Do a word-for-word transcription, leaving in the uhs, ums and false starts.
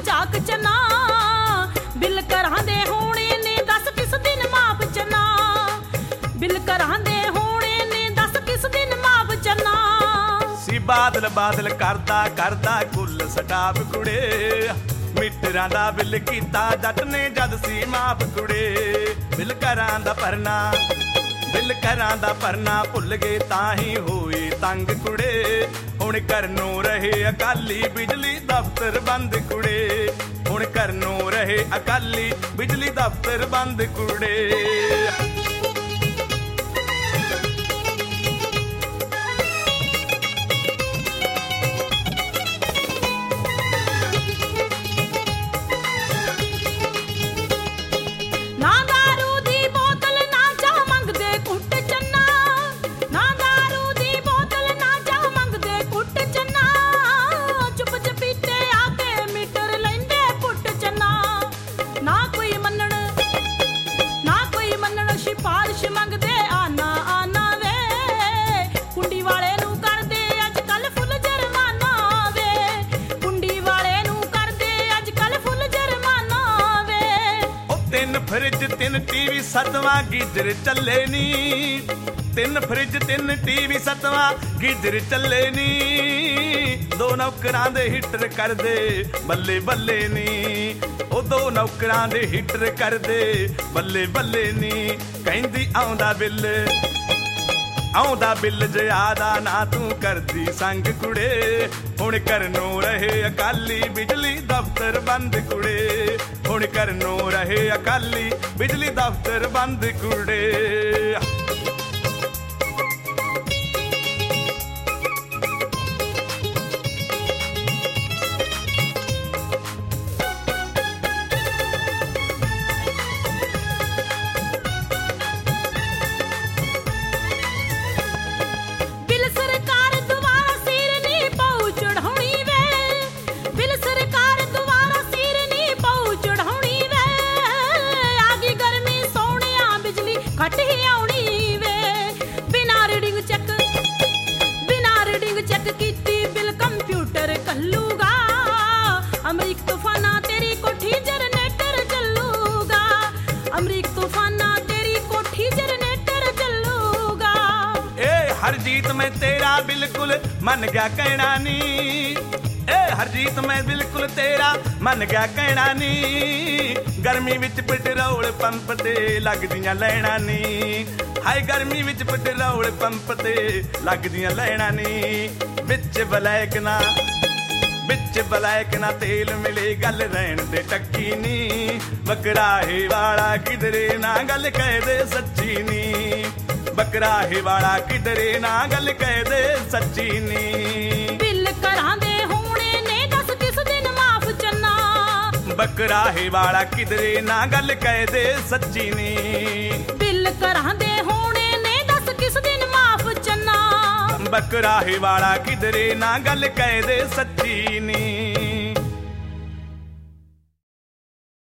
ਮਜ਼ਾਕ ਚਨਾ ਬਿੱਲ ਕਰਾਂ ਦੇ ਹੋਣੇ ਨੇ ਦੱਸ ਕਿਸ ਦਿਨ ਮਾਫ ਚਨਾ ਬਿੱਲ ਕਰਾਂ ਦੇ ਹੋਣੇ ਨੇ ਦੱਸ ਕਿਸ ਦਿਨ ਮਾਫ ਚਨਾ ਸੀ ਬਾਦਲ ਬਾਦਲ ਕਰਦਾ ਕਰਦਾ ਕੁੱਲ ਸਟਾਪ ਕੁੜੇ ਮੀਟਰਾਂ ਦਾ ਬਿੱਲ ਕੀਤਾ ਜੱਟ ਨੇ ਜਦ ਸੀ ਮਾਫ ਕੁੜੇ ਬਿੱਲ ਕਰਾਂ ਦਾ ਭਰਨਾ ਬਿੱਲ ਕਰਾਂ ਦਾ ਭਰਨਾ ਭੁੱਲ ਗਏ ਤਾਂ ਹੀ ਹੋਏ ਤੰਗ ਕੁੜੇ ਹੁਣ ਕਰਨੋਂ ਰਹੇ ਅਕਾਲੀ ਬਿਜਲੀ ਦਫ਼ਤਰ ਬੰਦ ਕੁੜੇ ਹੁਣ ਕਰਨੋਂ ਰਹੇ ਅਕਾਲੀ ਬਿਜਲੀ ਦਫ਼ਤਰ ਬੰਦ ਕੁੜੇ ਸਿਫਾਰਿਸ਼ ਮੰਗਦੇ ਆਨਾ ਆਨਾ ਵੇ ਕੁੰਡੀ ਵਾਲੇ ਨੂੰ ਕਰਦੇ ਅੱਜ ਕੱਲ ਫੁੱਲ ਜੁਰਮਾਨਾ ਵੇ ਕੁੰਡੀ ਵਾਲੇ ਨੂੰ ਕਰਦੇ ਅੱਜ ਕੱਲ ਫੁੱਲ ਜੁਰਮਾਨਾ ਵੇ ਉਹ ਤਿੰਨ ਫਰਿੱਜ ਤਿੰਨ ਟੀਵੀ ਸੱਤਵਾਂ ਗੀਜ਼ਰ ਚੱਲੇ ਨੀ ਤਿੰਨ ਫਰਿੱਜ ਤਿੰਨ ਟੀਵੀ ਸੱਤਵਾਂ ਗੀਜ਼ਰ ਚੱਲੇ ਨੀ ਦੋ ਨੌਕਰਾਂ ਦੇ ਹੀਟਰ ਕਰਦੇ ਬੱਲੇ ਬੱਲੇ ਨੀ ਉਹ ਦੋ ਨੌਕਰਾਂ ਦੇ ਹੀਟਰ ਕਰਦੇ ਬੱਲੇ ਬੱਲੇ ਨੀ ਕਹਿੰਦੀ ਆਉਂਦਾ ਬਿੱਲ ਆਉਂਦਾ ਬਿੱਲ ਜ਼ਿਆਦਾ ਨਾ ਤੂੰ ਕਰਦੀ ਸੰਗ ਕੁੜੇ ਹੁਣ ਕਰਨੋਂ ਰਹੇ ਅਕਾਲੀ ਬਿਜਲੀ ਦਫ਼ਤਰ ਬੰਦ ਕੁੜੇ ਹੁਣ ਕਰਨੋਂ ਰਹੇ ਅਕਾਲੀ ਬਿਜਲੀ ਦਫ਼ਤਰ ਬੰਦ ਕੁੜੇ ਘਟ ਹੀ ਆਉਣੀ ਵੇ ਬਿਨਾਂ ਰੀਡਿੰਗ ਚੈੱਕ ਬਿਨਾਂ ਰੀਡਿੰਗ ਚੈੱਕ ਕੀਤੀ ਬਿੱਲ ਕੰਪਿਊਟਰ ਕੱਲੂਗਾ ਅਮਰੀਕ ਤੂਫਾਨਾ ਤੇਰੀ ਕੋਠੀ ਜਨਰੇਟਰ ਚੱਲੂਗਾ ਅਮਰੀਕ ਤੂਫਾਨਾ ਤੇਰੀ ਕੋਠੀ ਜਨਰੇਟਰ ਚੱਲੂਗਾ ਏ ਹਰਜੀਤ ਮੈਂ ਤੇਰਾ ਬਿਲਕੁਲ ਮੰਨ ਗਿਆ ਕਹਿਣਾ ਨੀ ਏ ਹਰਜੀਤ ਮੈਂ ਬਿਲਕੁਲ ਤੇਰਾ ਮੰਨ ਗਿਆ ਕਹਿਣਾ ਨੀ ਗਰਮੀ ਵਿੱਚ ਪੈਟਰੋਲ ਪੰਪ ਤੇ ਲੱਗਦੀਆਂ ਲੈਣਾ ਨੀ ਹਾਏ ਗਰਮੀ ਵਿੱਚ ਪੈਟਰੋਲ ਪੰਪ ਤੇ ਲੱਗਦੀਆਂ ਲੈਣਾ ਨੀ ਵਿੱਚ ਬਲੈਕ ਨਾ ਵਿੱਚ ਬਲੈਕ ਨਾ ਤੇਲ ਮਿਲੇ ਗੱਲ ਰਹਿਣ ਦੇ ਟੱਕੀ ਨੀ ਬਕਰਾਹੇ ਵਾਲਾ ਕਿਧਰੇ ਨਾ ਗੱਲ ਕਹਿ ਦੇ ਸੱਚੀ ਨੀ ਬਕਰਾਹੇ ਵਾਲਾ ਕਿਧਰੇ ਨਾ ਗੱਲ ਕਹਿ ਦੇ ਸੱਚੀ ਨੀ ਬਿੱਲ ਕਰਾਂ ਦੇ ਹੋਣੇ ਨੇ ਦੱਸ ਕਿਸ ਦਿਨ ਮਾਫ ਚੰਨਾ ਬਕਰਾਹੇ ਵਾਲਾ ਕਿਧਰੇ ਨਾ ਗੱਲ ਕਹਿ ਦੇ ਸੱਚੀ ਨੀ ਬਿੱਲ ਕਰਾਂ ਦੇ ਹੋਣੇ ਨੇ ਦੱਸ ਕਿਸ ਦਿਨ ਮਾਫ ਚੰਨਾ ਬਕਰਾਹੇ ਵਾਲਾ ਕਿਧਰੇ ਨਾ ਗੱਲ ਕਹਿ ਦੇ ਸੱਚੀ ਨੀ